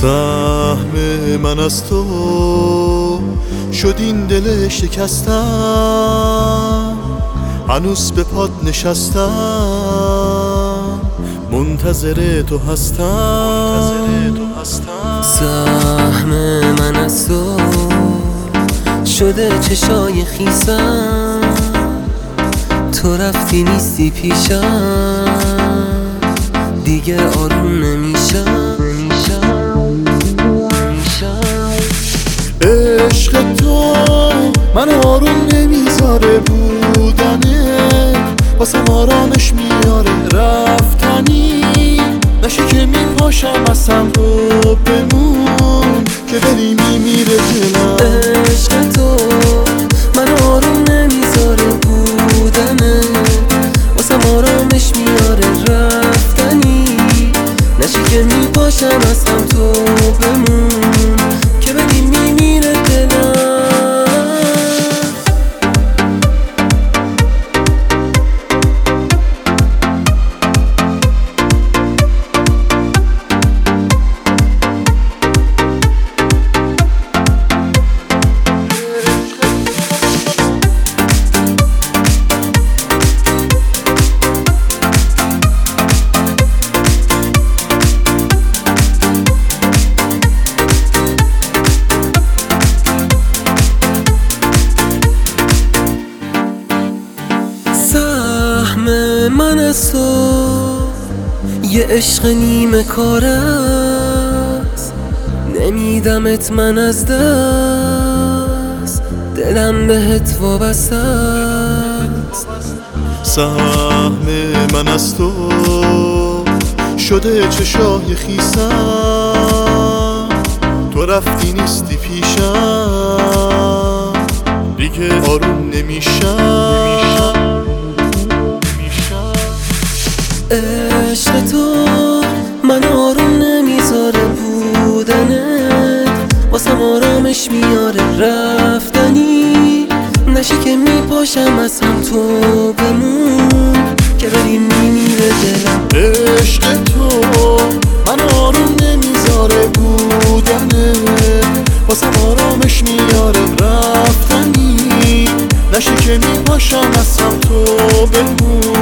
سهم من از تو شد این دل شکستم، هنوز به پات نشستم، منتظر تو هستم. سهم من از تو شده چشای خیسم، تو رفتی نیستی پیشم، دیگه آروم نمیشم. عشق تو من آروم نمیذاره، بودنه واسم آرامش میاره، رفتنی نشه که میپاشم از سمت و بمون که بری میمیره دلم. عشق تو من آروم نمیذاره، بودنه واسم آرامش میاره، رفتنی نشه که میپاشم از سمت و بمون که بری میمیره دلم. سهم من از تو یه عشق نیمه کار است، نمیدمت من از دست، دلم بهت وابسته است. سهم من از تو شده چشای خیسم، تو رفتی نیستی پیشم، دیگه آروم نمیشم. عشق تو من آروم نمیذاره، بودنت واسم آرامش میاره، رفتنی نشه که میپاشم از هم تو بمون که بری میمیره دلم. عشق تو من آروم نمیذاره، بودنت واسم آرامش میاره، رفتنی نشه که میپاشم از هم تو بمون